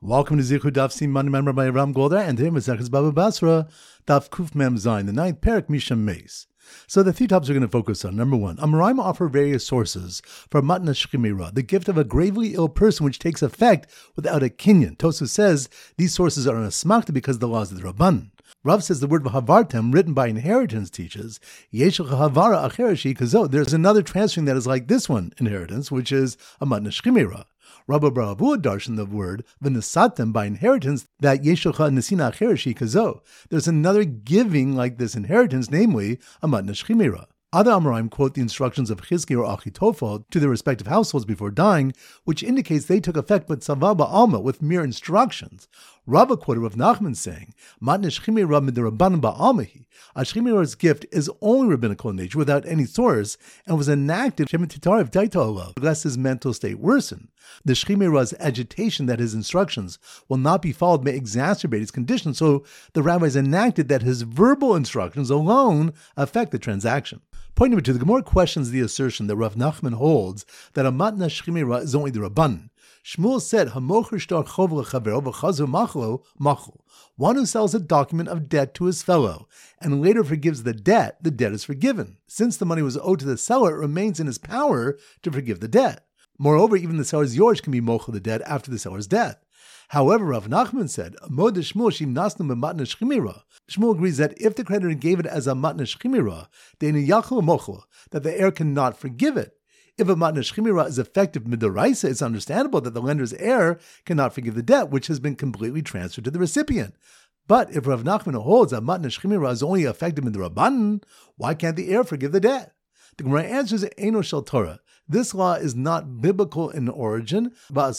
Welcome to Zichud Daf Siman Member by Ram Golder, and today Masechus Baba Basra, Daf Kuf Mem Zayin, the ninth Perik Misham Meis. So the three topics we're going to focus on. Number one, Amoraim offer various sources for Matna Shchimira, the gift of a gravely ill person which takes effect without a kinyan. Tosfos says these sources are an asmakta because of the laws of the Rabban. Rav says the word v'havartem, written by inheritance, teaches yeshel havara acherashi kazo. There's another transferring that is like this one, inheritance, which is a matna shchimira. Rabbi Baravu darshan the word v'nesatem by inheritance that yeshel nesina acherashi kazo. There's another giving like this inheritance, namely a matna shchimira. Other Amoraim quote the instructions of Chizki or Achitophel to their respective households before dying, which indicates they took effect with tzava ba'alma, with mere instructions. Rabbah quoted Rav Nachman saying, Matna shchimira midrabbanan ba'almahi. A shchimira's gift is only rabbinical in nature without any source, and was enacted lest his mental state worsen. The shchimira's agitation that his instructions will not be followed may exacerbate his condition, so the rabbis enacted that his verbal instructions alone affect the transaction. Point number two, the Gemara questions the assertion that Rav Nachman holds that a matna shchimira is only the Rabban. Shmuel said, "Hamocher shtar chov lechavero v'chazu machlo machlo." One who sells a document of debt to his fellow and later forgives the debt is forgiven. Since the money was owed to the seller, it remains in his power to forgive the debt. Moreover, even the seller's yorsh can be mochel the debt after the seller's death. However, Rav Nachman said, "Mod Shmuel shim nasnu b'matna shchimira." Shmuel agrees that if the creditor gave it as a matna shchimira, that the heir cannot forgive it. If a matna shchimira is effective midaraisa, it's understandable that the lender's heir cannot forgive the debt, which has been completely transferred to the recipient. But if Rav Nachman holds that matna shchimira is only effective midrabbanan, why can't the heir forgive the debt? The Gemara answers, Eino shel Torah. This law is not biblical in origin, but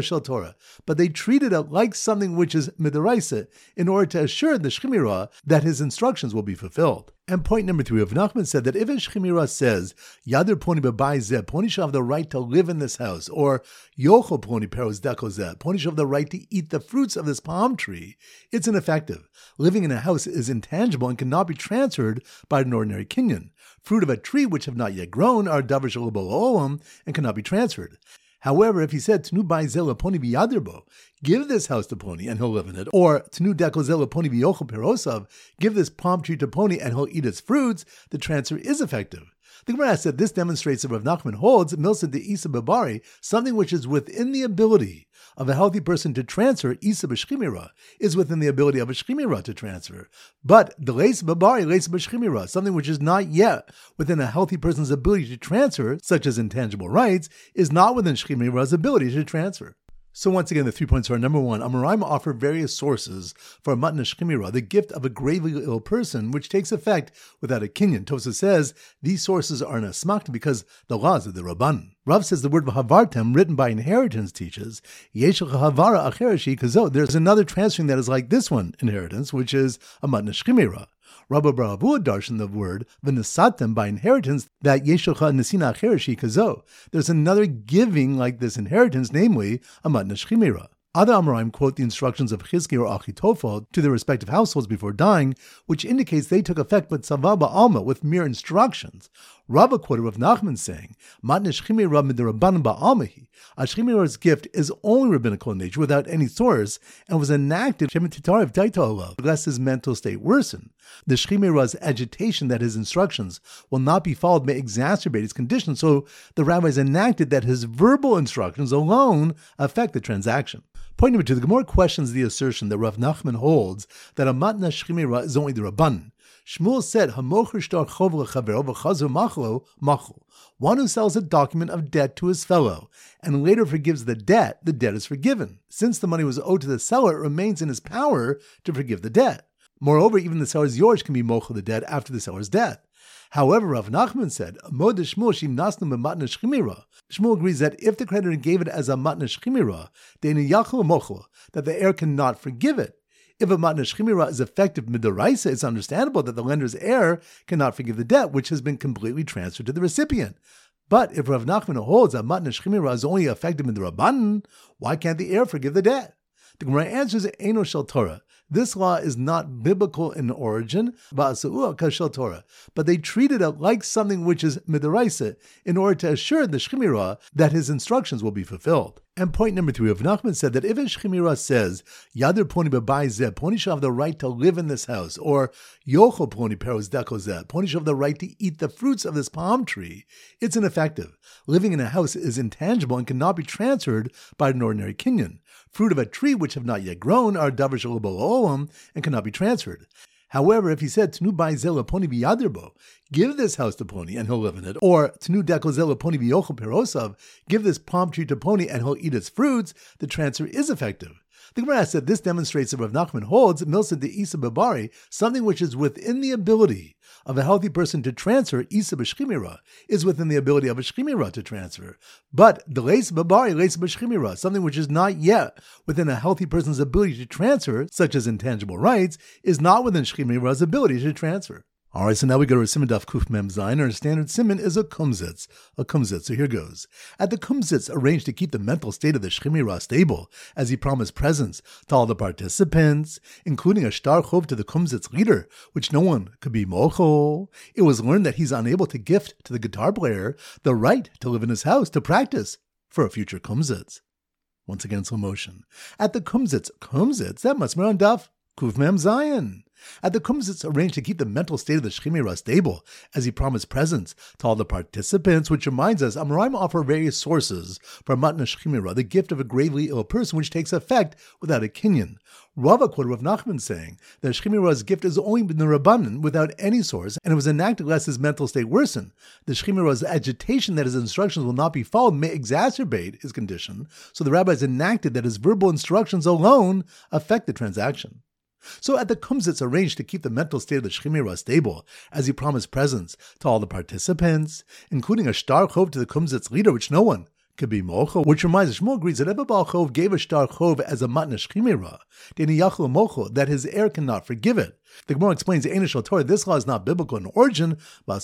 they treated it like something which is midaraisa in order to assure the shchimira that his instructions will be fulfilled. And point number three, Rav Nachman said that if a shchimira says, Yadir poni b'bai zeh, poni shall have the right to live in this house, or Yochel poni peros deko zeh, poni shall have the right to eat the fruits of this palm tree, it's ineffective. Living in a house is intangible and cannot be transferred by an ordinary kinyan. Fruit of a tree which have not yet grown are davar shelo b'olam and cannot be transferred. However, if he said, Tnu bai zeh leponi v'yadirbo, give this house to Poni and he'll live in it, or Tnu deko zeh leponi v'yochel perosav, give this palm tree to Poni and he'll eat its fruits, the transfer is effective. The Gemara said this demonstrates that Rav Nachman holds milsa de isa bebari, something which is within the ability of a healthy person to transfer, isa b'shchimira, is within the ability of a shchimira to transfer. But the leis bebari, leis b'shchimira, something which is not yet within a healthy person's ability to transfer, such as intangible rights, is not within shchimira's ability to transfer. So once again, the 3 points are: number one, Amoraim offer various sources for matna shchimira, the gift of a gravely ill person, which takes effect without a kinyan. Tosfos says these sources are an asmakta because the laws of the Rabban. Rav says the word v'havartem, written by inheritance, teaches yeshel havara acherashi kazo. There's another transferring that is like this one, inheritance, which is a matna shchimira. Rabbi Baravu darshan the word v'nesatem by inheritance that yeshel nesina acherashi kazo. There's another giving like this inheritance, namely a matna shchimira. Other Amoraim quote the instructions of Chizki or Achitophel to their respective households before dying, which indicates they took effect with tzava ba'alma, with mere instructions. Rabbah quoted Rav Nachman saying, Matna shchimira midrabbanan ba'almahi. A shchimira's gift is only rabbinical in nature without any source, and was enacted lest his mental state worsen. The shchimira's agitation that his instructions will not be followed may exacerbate his condition, so the rabbis enacted that his verbal instructions alone affect the transaction. Point number two, the Gemara questions the assertion that Rav Nachman holds that a matna shchimira is only the Rabban. Shmuel said, Hamocher shtar chov lechavero v'chazu machlo machlo. One who sells a document of debt to his fellow and later forgives the debt is forgiven. Since the money was owed to the seller, it remains in his power to forgive the debt. Moreover, even the seller's yorsh can be mochel the debt after the seller's death. However, Rav Nachman said, Mod Shmuel shim nasnu b'matna shchimira. Shmuel agrees that if the creditor gave it as a matna shchimira, that the heir cannot forgive it. If a matna shchimira is effective midaraisa, it's understandable that the lender's heir cannot forgive the debt, which has been completely transferred to the recipient. But if Rav Nachman holds that matna shchimira is only effective midrabbanan, why can't the heir forgive the debt? The Gemara answers, Eino shel Torah. This law is not biblical in origin, but they treated it like something which is midaraisa in order to assure the shchimira that his instructions will be fulfilled. And point number 3, Rav Nachman said that if a Shchimira says, Yadir Poni Bebai Zeh, Poni shall have the right to live in this house, or Yochel Poni Peros Deko Zeh, Poni shall have the right to eat the fruits of this palm tree, it's ineffective. Living in a house is intangible and cannot be transferred by an ordinary kinyan. Fruit of a tree which have not yet grown are davar shelo b'olam and cannot be transferred. However, if he said, Tnu bai zeh leponi biyadirbo, give this house to Poni and he'll live in it, or Tnu deko zeh leponi biyochel perosav, give this palm tree to Poni and he'll eat its fruits, the transfer is effective. The Gemara said this demonstrates that Rav Nachman holds Milsa de Isa Babari, something which is within the ability of a healthy person to transfer, Isa b'shchimira, is within the ability of a shchimira to transfer. But the Leis Babari, Leis b'shchimira, something which is not yet within a healthy person's ability to transfer, such as intangible rights, is not within shchimira's ability to transfer. All right, so now we go to a Siman Daf Kuf Mem Zayin. Our standard Siman is a kumzitz. So here goes. At the kumzitz, arranged to keep the mental state of the Shchimira stable, as he promised presents to all the participants, including a shtar chov to the kumzitz leader, which no one could be mochel. It was learned that he's unable to gift to the guitar player the right to live in his house to practice for a future kumzitz. Once again, slow motion. At the kumzitz, that must be on Daf Kuf Mem Zayin. At the kumzitz, arranged to keep the mental state of the Shchimira stable, as he promised presents to all the participants, which reminds us, Amoraim offer various sources for Matna Shchimira, the gift of a gravely ill person, which takes effect without a kinyan. Rava quoted Rav Nachman saying that Shchimira's gift is only been the Rabbanan without any source, and it was enacted lest his mental state worsen. The Shchimira's agitation that his instructions will not be followed may exacerbate his condition, so the rabbis enacted that his verbal instructions alone affect the transaction. So at the kumzitz, arranged to keep the mental state of the Shchimira stable, as he promised presents to all the participants, including a shtar chov to the kumzitz leader, which no one could be mocho, which reminds us, Shmuel agrees that if a Baal Chov gave a shtar chov as a matna Shchimira, that his heir cannot forgive it. The Gemara explains the Einish Torah, this law is not biblical in origin, but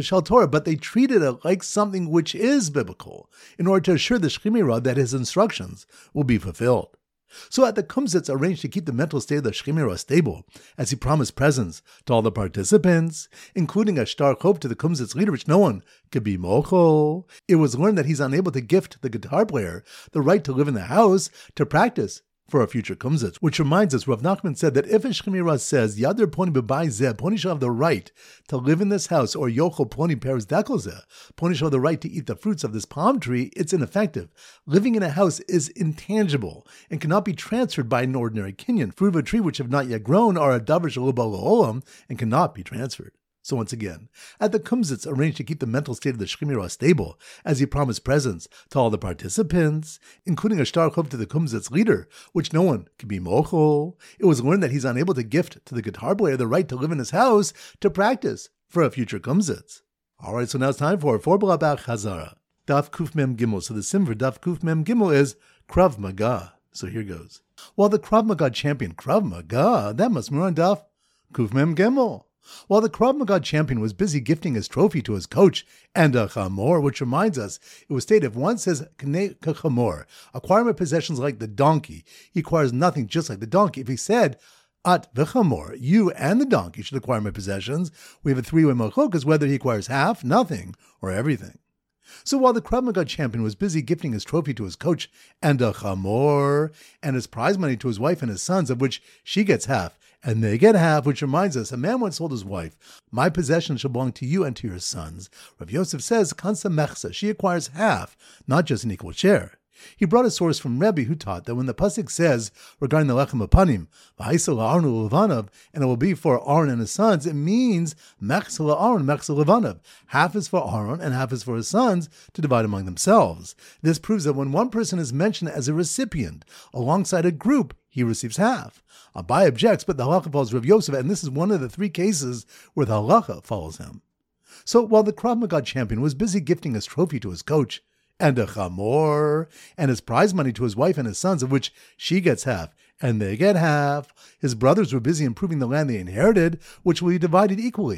they treated it like something which is biblical, in order to assure the Shchimira that his instructions will be fulfilled. So at the kumzitz, arranged to keep the mental state of the Shchimira stable, as he promised presents to all the participants, including a shtar chov to the kumzitz leader, which no one could be mochel. It was learned that he's unable to gift the guitar player the right to live in the house to practice for a future kumzitz, which reminds us, Rav Nachman said that if a Shchimira says, Yadir Poni Bebai Zeh, Poni shall have the right to live in this house, or Yochel Poni Peres Deko Zeh, Poni shall have the right to eat the fruits of this palm tree, it's ineffective. Living in a house is intangible and cannot be transferred by an ordinary kinyan. Fruit of a tree which have not yet grown are a davar shelo b'olam and cannot be transferred. So once again, at the kumzitz, arranged to keep the mental state of the Shchimira stable, as he promised presents to all the participants, including a shtar chov to the kumzitz leader, which no one can be mochel. It was learned that he's unable to gift to the guitar player the right to live in his house to practice for a future kumzitz. All right, so now it's time for Blabach Chazara. Daf Kuf Mem Gimel. So the sim for Daf Kuf Mem Gimel is Krav Maga. So here goes. While the Krav Maga champion, Krav Maga, that must be on Daf Kuf Mem Gimel. While the Krav Maga champion was busy gifting his trophy to his coach and a chamor, which reminds us, it was stated if one says k'nei k'chamor, acquire my possessions like the donkey, he acquires nothing just like the donkey. If he said at v'chamor, you and the donkey should acquire my possessions, we have a three-way machlokas whether he acquires half, nothing, or everything. So while the Krav Maga champion was busy gifting his trophy to his coach and a chamor, and his prize money to his wife and his sons, of which she gets half, and they get half, which reminds us, a man once told his wife, my possession shall belong to you and to your sons. Rav Yosef says, Kansa Mechsa, she acquires half, not just an equal share. He brought a source from Rebbe who taught that when the pasuk says regarding the lechem apanim, v'haisa la'aron u'levanav, and it will be for Aaron and his sons, it means mechsa la'aron, mechsa levanav. Half is for Aaron and half is for his sons to divide among themselves. This proves that when one person is mentioned as a recipient alongside a group, he receives half. Abai objects, but the halacha follows Rav Yosef, and this is one of the three cases where the halacha follows him. So while the Krav Maga champion was busy gifting his trophy to his coach, and a chamor, and his prize money to his wife and his sons, of which she gets half, and they get half, his brothers were busy improving the land they inherited, which will be divided equally.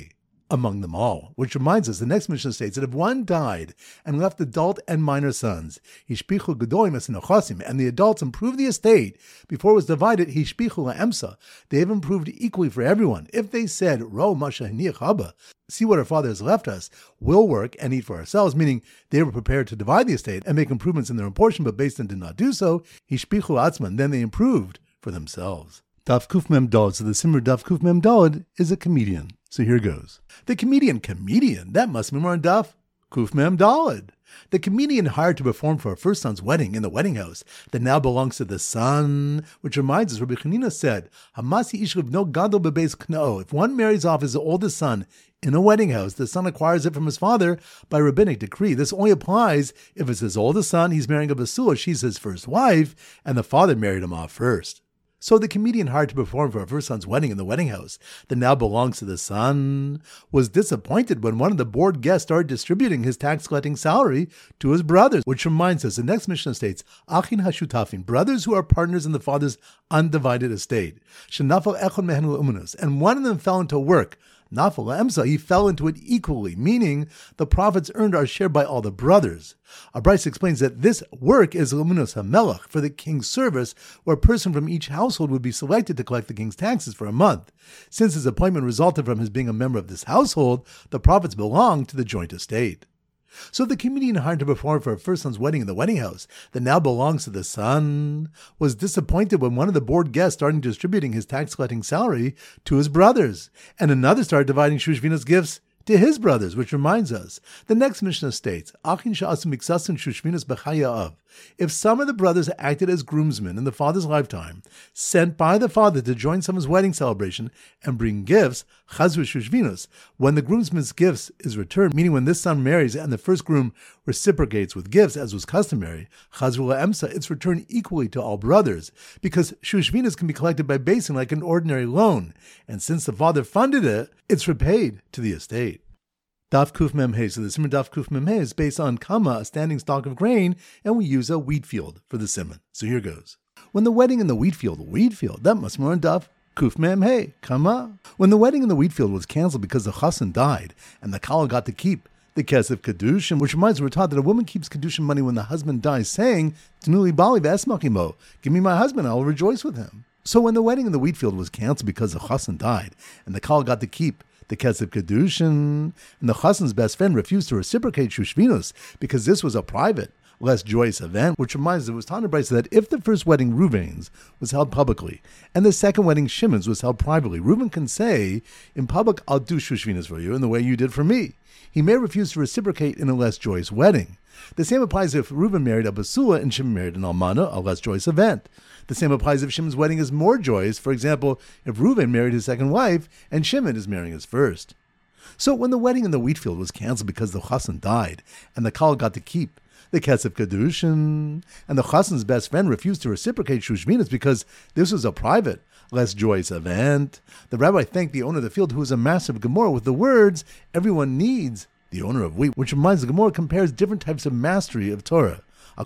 among them all. Which reminds us, the next Mishnah states that if one died and left adult and minor sons, hishpichu gedolim es nechasim, and the adults improved the estate before it was divided, hishpichu la'emsa, they have improved equally for everyone. If they said, ro masha haniach haba, see what our father has left us, we'll work and eat for ourselves, meaning they were prepared to divide the estate and make improvements in their own portion, but Beis Din did not do so, hishpichu atzman, then they improved for themselves. Daf Kuf Mem Daled, so the Simmer Daf Kuf Mem Daled is a comedian. So here goes. The comedian, that must be more on Daf Kuf Mem Daled. The comedian hired to perform for her first son's wedding in the wedding house that now belongs to the son, which reminds us, Rabbi Chanina said, Hamasi ish no gadol bebeis kna'o. If one marries off his oldest son in a wedding house, the son acquires it from his father by rabbinic decree. This only applies if it's his oldest son, he's marrying a basula, she's his first wife, and the father married him off first. So the comedian hired to perform for her first son's wedding in the wedding house that now belongs to the son was disappointed when one of the board guests started distributing his tax-collecting salary to his brothers, which reminds us, the next Mishnah states, Achin hashutafin, brothers who are partners in the father's undivided estate. Shenafal echon mehen le'umunus, and one of them fell into work. Nafal la'emsa, he fell into it equally, meaning the profits earned are shared by all the brothers. Abraisa explains that this work is Luminus HaMelech, for the king's service, where a person from each household would be selected to collect the king's taxes for a month. Since his appointment resulted from his being a member of this household, the profits belong to the joint estate. So the comedian hired to perform for her first son's wedding in the wedding house that now belongs to the son was disappointed when one of the board guests started distributing his tax-collecting salary to his brothers, and another started dividing Shushvina's gifts to his brothers, which reminds us, the next Mishnah states, Achin sha'asim miksasin Shushvinas b'chaya'av. If some of the brothers acted as groomsmen in the father's lifetime, sent by the father to join someone's wedding celebration and bring gifts, chazru Shushvinas, when the groomsman's gifts is returned, meaning when this son marries and the first groom reciprocates with gifts, as was customary, chazru la'emsa, it's returned equally to all brothers, because Shushvinas can be collected by Beis Din like an ordinary loan, and since the father funded it, it's repaid to the estate. Daf Kuf Mem Hey. So the Simon Daf Kuf Mem Hey is based on kama, a standing stalk of grain, and we use a wheat field for the simon. So here goes. When the wedding in the wheat field, that must be on Daf Kuf Mem Hey, kama. When the wedding in the wheat field was canceled because the chassan died, and the kala got to keep the kesef kedushin, which reminds me, we're taught that a woman keeps kedushin money when the husband dies, saying, T'nuli bali v'esmachimo, give me my husband, I will rejoice with him. So when the wedding in the wheat field was canceled because the chassan died, and the kala got to keep the kesef kedushin, and the chassan's best friend refused to reciprocate shushvinus because this was a private, less joyous event, which reminds us, it was taught in Brisa that if the first wedding Reuven's was held publicly and the second wedding Shimon's was held privately, Reuven can say, in public, I'll do shushvinus for you in the way you did for me. He may refuse to reciprocate in a less joyous wedding. The same applies if Reuven married a basula and Shimon married an almana, a less joyous event. The same applies if Shimon's wedding is more joyous. For example, if Reuven married his second wife and Shimon is marrying his first. So when the wedding in the wheat field was canceled because the chassan died and the kala got to keep the kesef kedushin, and the chassan's best friend refused to reciprocate shushvinas because this was a private, less joyous event, the rabbi thanked the owner of the field, who was a master of Gemara, with the words, everyone needs the owner of wheat, which reminds the Gemara compares different types of mastery of Torah.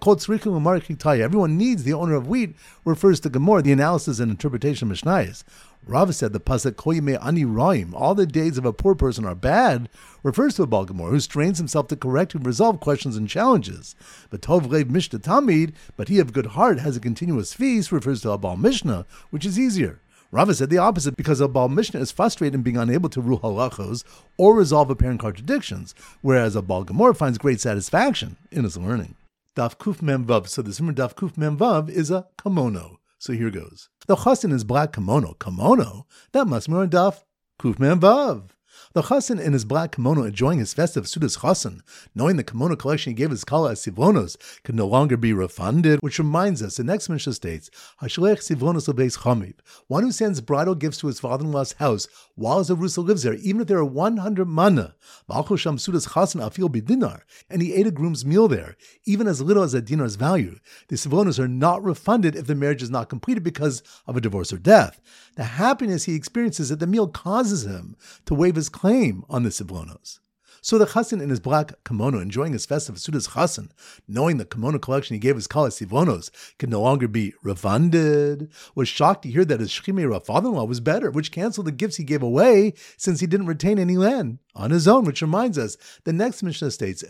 Everyone needs the owner of wheat refers to Gemara, the analysis and interpretation of Mishnayos. Rav said the pasuk Kol Yimei Ani Ra'im, all the days of a poor person are bad, refers to a Baal Gemara who strains himself to correct and resolve questions and challenges. But Tov Lev Mishta Tamid, but he of good heart has a continuous feast, refers to a Baal Mishnah, which is easier. Rava said the opposite, because a Baal Mishnah is frustrated in being unable to rule halachos or resolve apparent contradictions, whereas a Baal Gemara finds great satisfaction in his learning. Daf Kuf Mem Vav. So the Simmer Daf Kuf Mem Vav is a kimono. So here goes. The chassan is black kimono. Kimono? That must be on Daf Kuf Mem Vav. The chassan in his black kimono enjoying his festive Sudas chassan, knowing the kimono collection he gave his kala as sivlonos could no longer be refunded, which reminds us, the next Mishnah states, Hashlech sivlonos lebeis chamib, one who sends bridal gifts to his father-in-law's house while his arusa lives there, even if there are 100 manna, v'alcho sham Sudas chassan afil bidinar, and he ate a groom's meal there, even as little as a dinar's value. The sivlonos are not refunded if the marriage is not completed because of a divorce or death. The happiness he experiences at the meal causes him to waive his claim on the sivlonos. So the chassan in his black kimono, enjoying his festive Sudas chassan, knowing the kimono collection he gave his kala sivlonos could no longer be refunded, was shocked to hear that his shchimera father-in-law was better, which canceled the gifts he gave away since he didn't retain any land on his own, which reminds us, the next Mishnah states,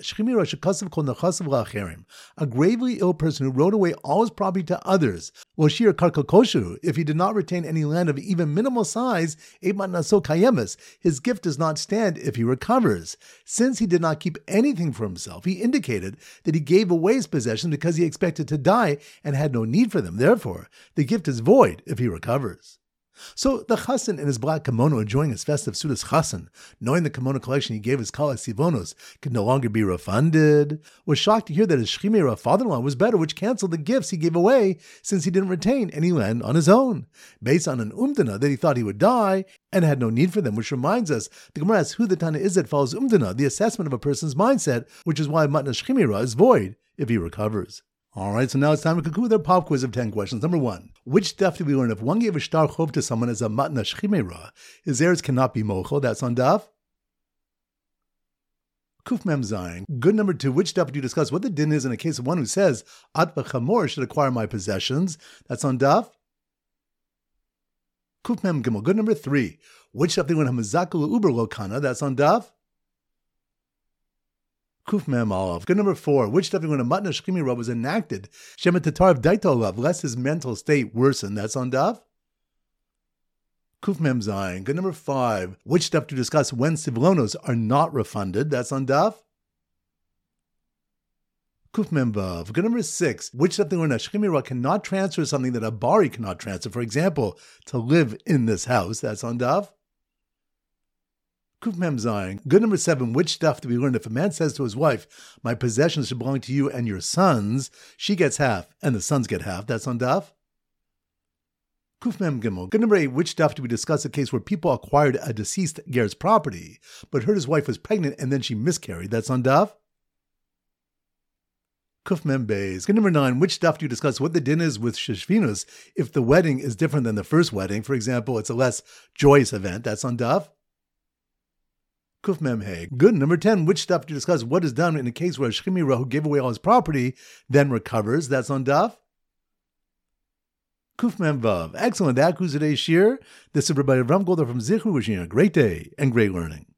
a gravely ill person who rode away all his property to others, Loshir Karka Koshu, if he did not retain any land of even minimal size, his gift does not stand if he recovers. Since he did not keep anything for himself, he indicated that he gave away his possessions because he expected to die and had no need for them. Therefore, the gift is void if he recovers. So the chassan in his black kimono enjoying his festive Sudas chassan, knowing the kimono collection he gave his kala sivonos could no longer be refunded, was shocked to hear that his shchimera father-in-law was better, which canceled the gifts he gave away since he didn't retain any land on his own, based on an umdana that he thought he would die and had no need for them, which reminds us, the Gemara asks who the Tana is that follows umdana, the assessment of a person's mindset, which is why matna shchimera is void if he recovers. All right, so now it's time to conclude our pop quiz of 10 questions. Number 1, which stuff did we learn? If one gave a shtar chov to someone as a matna shchimera, his heirs cannot be mochel. That's on daf. Kuf mem zayin. Good. Number 2, which stuff do you discuss what the din is in a case of one who says, at v'chamor should acquire my possessions? That's on daf. Kuf mem gimel. Good. Number 3, which stuff do we learn? Hamazakul uber lo kana. That's on daf. Kuf mem aleph. Good. Number 4, which stuff when a matna shchimera was enacted, shemet tatarav daitolav, lest his mental state worsened. That's on daf. Kuf mem zayin. Good. Number 5, which stuff to discuss when sivlonos are not refunded. That's on daf. Kuf mem vav. Good. Number 6, which stuff when a shchimera cannot transfer something that a bari cannot transfer. For example, to live in this house. That's on daf. Kuf mem zayin. Good. Number 7, which stuff do we learn? If a man says to his wife, my possessions should belong to you and your sons, she gets half and the sons get half. That's on daf. Kuf mem gimel. Good. Number 8, which stuff do we discuss a case where people acquired a deceased ger's property, but heard his wife was pregnant and then she miscarried? That's on daf. Kuf mem beis. Good. Number 9, which stuff do you discuss what the din is with shishvinus if the wedding is different than the first wedding? For example, it's a less joyous event. That's on daf. Kuf mem hey. Good. Number 10, which stuff do you discuss what is done in a case where a shchimera who gave away all his property then recovers? That's on daf. Kuf mem vav. Excellent. That concludes today's shir. This is Rabbi Avram Goldar from Zichru, wishing you a great day and great learning.